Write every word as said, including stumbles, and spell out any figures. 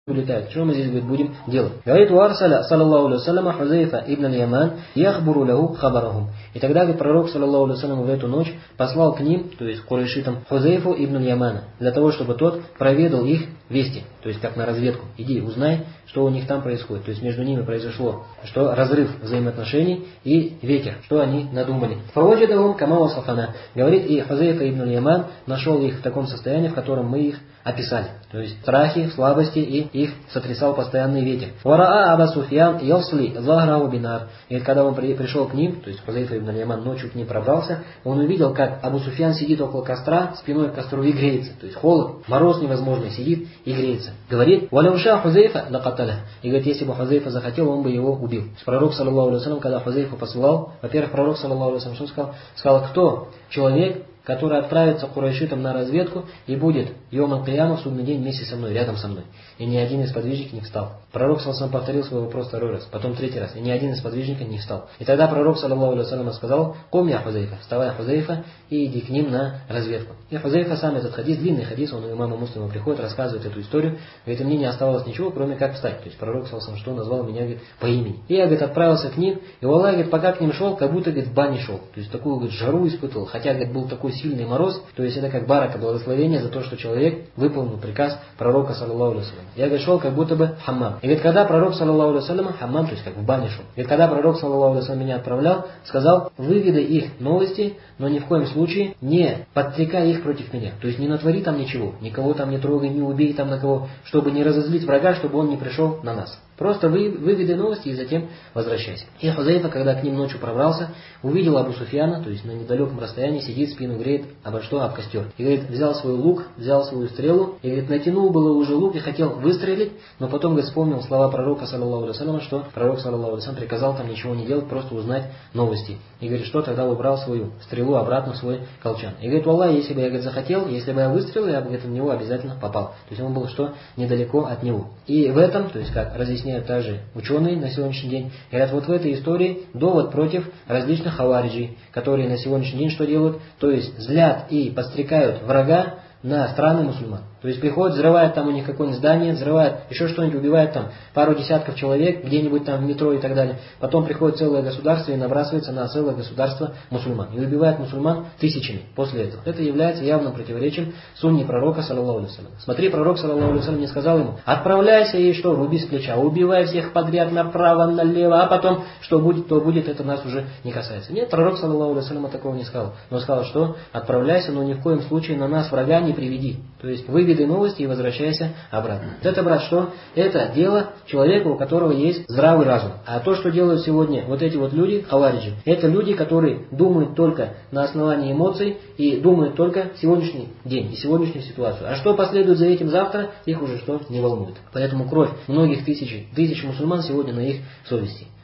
улетает. Что мы здесь, говорит, будем делать? Говорит, «Варсаля, саллаллаху алейхи вассалям, Хузайфа ибн аль-Яман, яхбуру лаху хабарахум». И тогда, говорит, пророк, саллаллаху алейхи вассалям, в эту ночь послал к ним, то есть к курайшитам, Хузайфу ибн аль-Ямана, для того, чтобы тот проведал их вести, то есть как на разведку. Иди, узнай, что у них там происходит. То есть между ними произошло, что разрыв взаимоотношений и ветер, что они надумали. Фаваджадахум кама васафана. Говорит, и Хузайфа ибн аль-Яман нашел их в таком состоянии, в котором мы их описали. То есть страхи, слабости, и их сотрясал постоянный ветер. Вараа Аба Суфьян ясли захрау бинар. И когда он при, пришел к ним, то есть Хузайфа ибн аль-Яман ночью к ним пробрался, он увидел, как Абу Суфьян сидит около костра, спиной к костру и греется. То есть холод, мороз невозможный, сидит и греется. Говорит, валауша Хузайфа лакаталя. И говорит, если бы Хузайфа захотел, он бы его убил. Пророк, саллаллаху алейхи вассалям, когда Хузайфа посылал, во-первых, пророк, саллаллаху алейхи вассалям, сказал, сказал, кто человек, который отправится к курайшитам на разведку и будет йом аль-кияма в судный день вместе со мной, рядом со мной. И ни один из подвижников не встал. Пророк, саллаллаху алейхи вассалям, повторил свой вопрос второй раз, потом третий раз, и ни один из подвижников не встал. И тогда пророк, саллаллаху алейхи вассалям, сказал, «Кум я Хузайфа, вставай, Хузайфа, и иди к ним на разведку». И Хузайфа сам этот хадис, длинный хадис, он у имама Муслима приходит, рассказывает эту историю, говорит, и мне не оставалось ничего, кроме как встать. То есть пророк, саллаллаху алейхи вассалям, что назвал меня, говорит, по имени. И я, говорит, отправился к ним, и Аллах, говорит, пока к ним шел, как будто, говорит, в бане шел. То есть такую, говорит, жару испытывал, хотя, говорит, был такой сильный мороз. То есть это как барака, благословение за то, что человек выполнил приказ пророка, саллаллаху алейхи вассалям. Я, говорит, шел как будто бы хаммам. И говорит, когда пророк, саллаллаху алейхи вассалям, хаммам, то есть как в бане шел. И когда пророк, саллаллаху алейхи вассалям, меня отправлял, сказал, выведай их новости, но ни в коем случае не подстрекай их против меня. То есть не натвори там ничего, никого там не трогай, не убей там на кого, чтобы не разозлить врага, чтобы он не пришел на нас. Просто вы, выведай новости и затем возвращайся. И Хузайфа, когда к ним ночью пробрался, увидел Абу Суфьяна, то есть на недалеком расстоянии, сидит, спину греет, обо что, об костер. И говорит, взял свой лук, взял свою стрелу, и говорит, натянул было уже лук и хотел выстрелить, но потом, говорит, вспомнил слова пророка, саллаллаху алейхи вассалям, что пророк, саллаллаху алейхи вассалям, приказал там ничего не делать, просто узнать новости. И говорит, что тогда убрал свою стрелу обратно в свой колчан. И говорит, Аллах, если бы я, говорит, захотел, если бы я выстрелил, я бы, говорит, в него обязательно попал. То есть он был что? Недалеко от него. И в этом, то есть как разъясняют также ученые на сегодняшний день, говорят, вот в этой истории довод против различных хавариджей, которые на сегодняшний день что делают? То есть злят и подстрекают врага на страны мусульман. То есть приходят, взрывают там у них какое-нибудь здание, взрывают еще что-нибудь, убивают там пару десятков человек, где-нибудь там в метро и так далее. Потом приходит целое государство и набрасывается на целое государство мусульман. И убивает мусульман тысячами после этого. Это является явным противоречием сунне пророка, саллаллаху алейхи вассалям. Смотри, пророк, саллаллаху алейхи вассалям, не сказал ему, отправляйся и что, руби с плеча, убивай всех подряд направо, налево, а потом, что будет, то будет, это нас уже не касается. Нет, пророк, саллаллаху алейхи вассалям, такого не сказал. Но сказал, что отправляйся, но ни в коем случае на нас врага не приведи. То есть выведай новости и возвращайся обратно. Это, брат, что? Это дело человека, у которого есть здравый разум. А то, что делают сегодня вот эти вот люди, хавариджи, это люди, которые думают только на основании эмоций и думают только сегодняшний день и сегодняшнюю ситуацию. А что последует за этим завтра, их уже что не волнует. Поэтому кровь многих тысяч, тысяч мусульман сегодня на их совести.